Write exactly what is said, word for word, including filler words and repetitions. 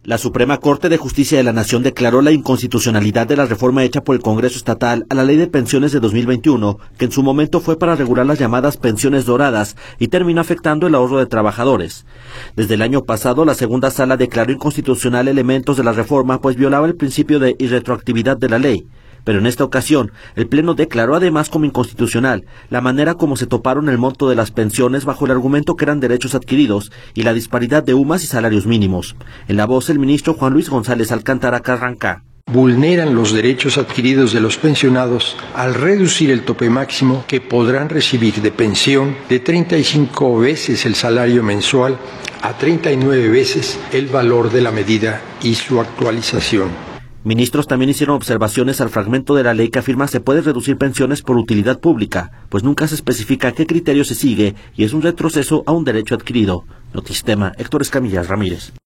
La Suprema Corte de Justicia de la Nación declaró la inconstitucionalidad de la reforma hecha por el Congreso Estatal a la Ley de Pensiones de dos mil veintiuno, que en su momento fue para regular las llamadas pensiones doradas y terminó afectando el ahorro de trabajadores. Desde el año pasado, la segunda sala declaró inconstitucional elementos de la reforma, pues violaba el principio de irretroactividad de la ley. Pero en esta ocasión, el Pleno declaró además como inconstitucional la manera como se toparon el monto de las pensiones bajo el argumento que eran derechos adquiridos y la disparidad de U M A S y salarios mínimos. En la voz, el ministro Juan Luis González Alcántara Carranca. Vulneran los derechos adquiridos de los pensionados al reducir el tope máximo que podrán recibir de pensión de treinta y cinco veces el salario mensual a treinta y nueve veces el valor de la medida y su actualización. Ministros también hicieron observaciones al fragmento de la ley que afirma se puede reducir pensiones por utilidad pública, pues nunca se especifica qué criterio se sigue y es un retroceso a un derecho adquirido. Notistema, Héctor Escamillas Ramírez.